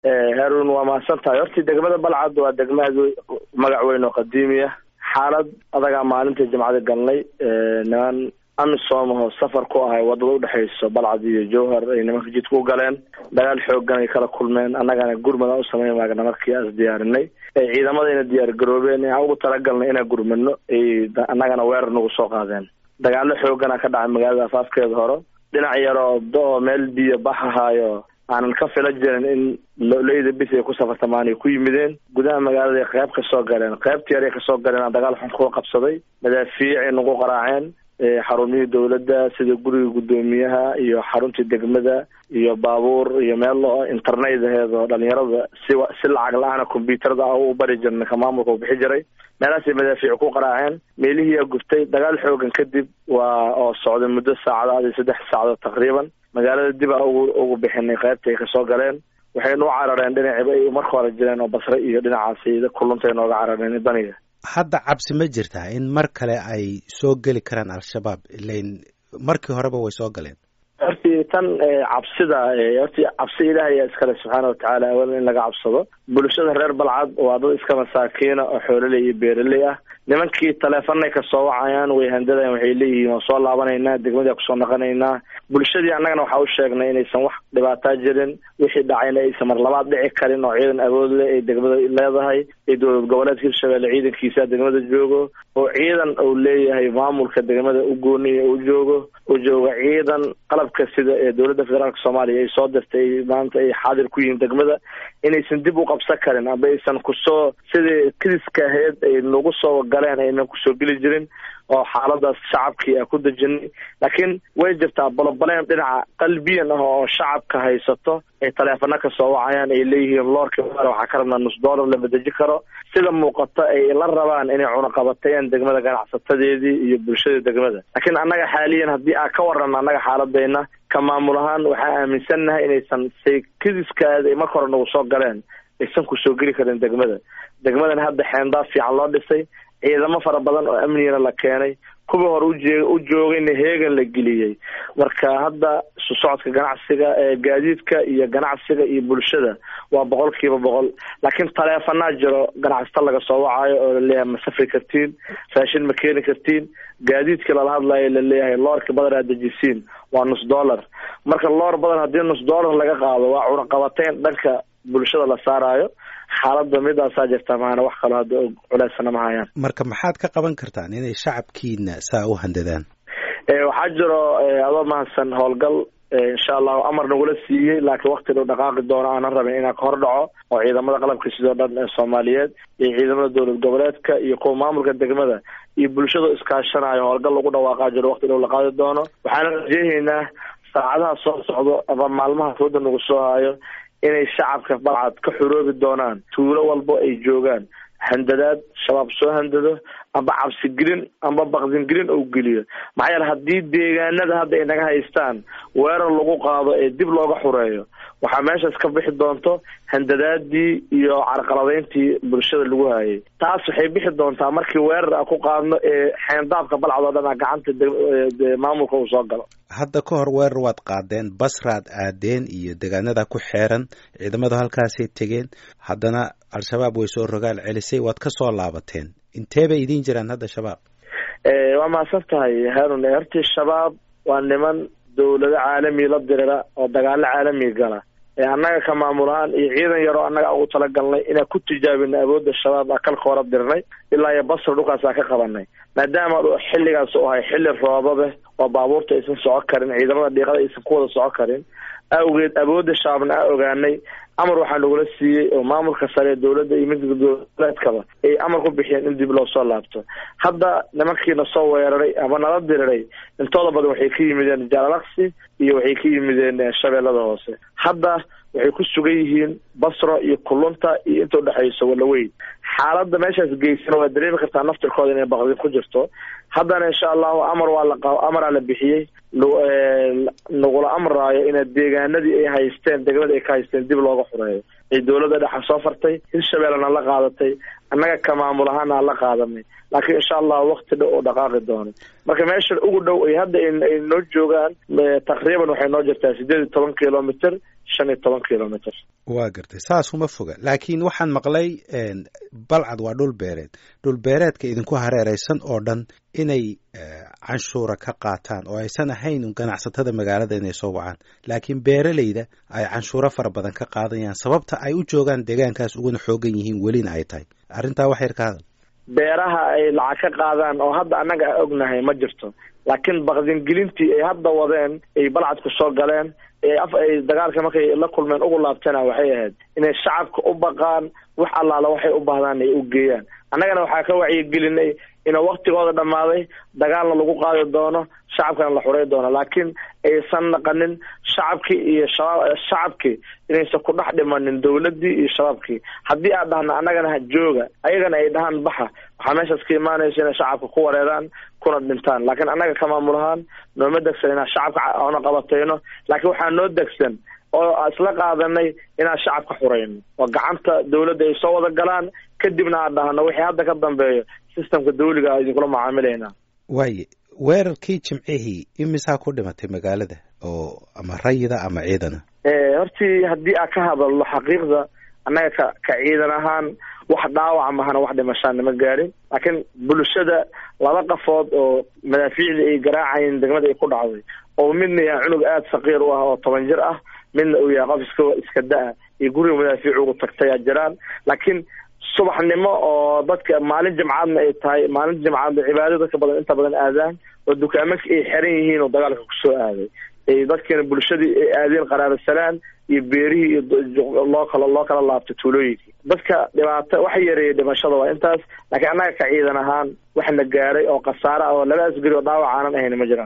هارون وما سنتا يرتي دقمة بلعد ودقمة مقعوين وقديمية حالد أضاق مالنتي جماعة قلني نان أمسومه السفر كوها وضلو دحيس بلعدي جوهر إنما جيت كو قالين دغال xooggan kala kulmeen annagana gurmada u sameeyay markii as diyaarinay ciidamadayna diyaar garoobeen aan ugu talagalnay inaan gurmano annagana weer nagu soo qaadeen dagaal xooggan ka dhacay magaalada afaafkeeda hore dhinac yar oo meel biyo baxahayo aanan ka filan jirin in leeyda bis ay ku safartamaanay ku yimideen gudaha magaalada qayb ka soo galeen qaybtii yar ka soo galeen dagaal xun ku qabsaday madaafiic nagu qaraaceen xarumihii dawladda sida guriga gudoomiyaha iyo xaruntii degmada iyo baabuur iyo meel internet-heeda dhalinyarada si lacag la'aan computerada u bari jirnay maamulka bixi jiray meelahaas madaafiic ku qaraaceen meelihii gubtay dagaal xoogan kadib waa oo socday muddo saacadaad 3 saacadood taqriiban magaalada dib ugu bixinay qaybtay ka soo galeen waxay noo carareen dhinacba ay markii hore jireen oo Basra iyo dhinacaasida kulunta nooga carareen daniga hadda cabsi ma jirtaa in mar kale ay soo gali karaan al-shabaab ileen markii horeba way soo galeen hortii tan cabsida hortii cabsi Ilaahay iskale subhanahu wa ta'ala awal in laga cabsado bulshada reer Balcad waa dad iska masaakiina oo xoololey iyo beeraley ah nimankii taleefanay ka soo wacayaan way handadeen waxay leeyihiin soo laabanayna degmada ku soo naqanayna bulshadii annagana waxa uu sheegnay inaysan wax dhibaato jirin wixii dhacayna aysan mar labaad dhici karin oo ciidan awood leh ay degmada leedahay ee dowlad goboleedka Hirshabelle ciidankiisa degmada joogo oo ciidan uu leeyahay maamulka degmada u gooniyo u joogo ciidan qalabka sida ee dowladda federaalka Soomaaliya ay soo dirtay maanta ay xaadir ku yihiin degmada inaysan dib u qabsan karin ama aysan ku soo sidii kidiska ahayd ay nagu soo galeen ayna ku soo geli jirin oo xaaladaas shacabkii ku dajinay laakiin way jirtaa balbaleen dhinaca qalbiyan oo shacabka haysato ay taleefana ka soo wacayaan ay leeyihiin loorka waxa ka rabnaa $1 la badaji karo sida muuqata ay la rabaan inay cunaqabateen degmada ganacsatadeedii iyo bulshada degmada laakiin annaga xaaliyan hadii aan ka waran annaga xaaladayna ka maamul ahaan waxa aaminsanahay inaysan saykidiskaada ay markor nagu soo galeen aysan ku soo gali karin degmadan hadda xeenda fiican loo dhisay ciidamo fara badan oo amniga la keenay kuwa hore u joogayna heegan la geliyay marka hadda socodka ganacsiga gaadiidka iyo ganacsiga iyo bulshada waa 100% laakiin taleefana jiro ganacsata laga soo wacayo oo leeyahay ma safri kartiin raashin ma keeni kartiin gaadiidka la hadlayo leeyahay loorka badan dajisiin waa $1 marka loor badan hadii $1 laga qaado waa cunaqabateen dhanka bulshada la saarayo xaaladda midaas jirta maana wax kale hada culeysana ma hayaan marka maxaad ka qaban kartaan inay shacabkiina saa u handadaan waxa jiro adoo mahadsan howlgal insha Allah amar nagula siiyay laakiin waqti dhow dhaqaaqi doono aan rabin inaan ka hor dhaco oo ciidamada qalabka sidoo dhan ee Soomaaliyeed iyo ciidamada dowlad goboleedka iyo kuwa maamulka degmada iyo bulshada iskaashanayo howlgal lagu dhawaaqaa jiro waqti dhow la qaadi doono waxaan rajaynaynaa saacadaha soo socdo ama maalmaha fooda nagu soo hayo inay shacabka Balcad ka xuroobi doonaan tuulo walba ay joogaan handadaad shabaab soo handado amba cabsi gelin amba baqdin gelin oo geliyo maxay hadii deegaanada hadda ay naga haystaan weerar lagu qaado ee dib looga xureeyo waxa meeshaas ka bixi doonto handadaadii iyo carqaladeyntii bulshada lagu hayay taas waxay bixi doontaa markii weerar ku qaadno ee xeyndaabka Balcad oo dhan gacanta maamulka uu soo galo hadda ka hor weerar waad qaadeen Basraad aadeen iyo deegaanada ku xeeran ciidamada halkaasay tageen haddana al-shabaab way soo rogaal celisay waad ka soo laabateen intee bay idin jiraan hadda shabaab waa ma santahay Harun hortii shabaab waa niman dawlad caalami la dirira oo dagaal caalami gala annaga ka maamulahan iyo ciidan yar oo annaga ugu talagalnay inaan ku tijaabino awoodda shabaab akal qoorab dirnay ilaa iyo Basra dhulkaas ka qabanay maadaama xilligaas oo ay xilli roobabe oo baabuurta aysan socon karin ciidamada dhiiqada aysan ku wada socon karin awgeed awoodda shabaabna ogaanay amar waxa lagula siiyay oo maamulka sare dawladda iyo midda dawladkaba ay amar ku bixiyeen in dib loo soo laabto hadda nimankiina soo weeraray ama nala diriray intooda badan waxay ka yimideen Jaalalaksi iyo waxay ka yimideen Shabeellada hoose hadda waxay ku sugan yihiin Basra iyo Kulunta iyo inta u dhaxayso Walaweyn xaaladda meeshaas geysana waa dareemi kartaa naftirkooda inay baqdin ku jirto haddana insha Allah amar la bixiyay nagula amraayo ina deegaanadii ay haysteen degmada ay ka haysteen dib looga xureeyo ay dowladda dhexa soo fartay hirshabeellena la qaadatay annaga ka maamul ahaan aan la qaadanay laakiin insha allah waqti dhow oo dhaqaaqi doono marka meesha ugu dhow ay hadda ay noo joogaan taqriiban waxay noo jirtaa 18 kilomitr 15 kilomitr. waa gartay saas uma foga laakiin waxaan maqlay balcad waa dhul beereedka idinku hareeraysan oo dhan inay canshuura ka qaataan oo aysan ahayn ganacsatada magaalada inay soo wacaan laakiin beeralayda ay canshuuro fara badan ka qaadayaan sababta ay u joogaan deegaankaas uguna xoogan yihiin welina ay tahay arrintaa wax yar ka hadal. beeraha ay lacag ka qaadaan oo hadda annaga ognahay ma jirto laakiin baqdingelintii ay hadda wadeen ay balcad ku soo galeen ay dagaalka markay la kulmeen ugu laabtana waxay ahayd inay shacabka u baqaan wax allaala waxay u baahdaan ay u geeyaan annagana waxaa ka wacyigelinay ina waqtigooda dhammaaday dagaalna lagu qaadi doono shacabkana la xurey doono laakiin aysan naqanin shacabkii iyo shacabkii inaysan ku dhex dhimanin dowladdii iyo shabaabkii haddii aad dhahna annagana jooga ayagana ay dhahaan baxa waxaa meeshaas ka imaanaysa inay shacabka ku wareeraan kuna dhintaan laakiin annaga ka maamul ahaan nooma degsan inaan shacabka oona qabatayno laakiin waxaa noo degsan oo isla qaadanay inaan shacabka xurayno oo gacanta dowladda ay soo wada galaan kadibna aan dhahno wixii hadda ka dambeeyo systemka dawliga idinkula macaamilaynaa. waaye weerarkii jimcihii imisaa ku dhimatay magaalada oo ama rayida ama ciidana? hortii haddii aan ka hadalno xaqiiqda annaga ka ciidan ahaan wax dhaawac mahana wax dhimashaan nama gaarin laakiin bulshada laba qafood oo madaafiicdii ay garaacayeen degmada ay ku dhacday oo midna yahay cunug aada saqiir u ah oo 10 jir ah midna uu yahay qof iska da-a iyo guriga madaafiic ugu tagtay aa jiraan laakiin subaxnimo oo dadka maalin jimcaadna ay tahay maalin jimcaadna cibaado dadka badan inta badan aadaan oo dukaamanka ay xiran yihiin oo dagaalka kusoo aaday dadkeena bulshadii ay aadeen qaraarasalaan iyo beerihii iyo loo kala laabtay tuulooyinkii dadka dhibaato waxa yareeyay dhimashada waa intaas laakiin annaga ka ciidan ahaan waxna gaaray oo khasaare ah oo laba asgari oo dhaawac aanan ahayn ma jiraan.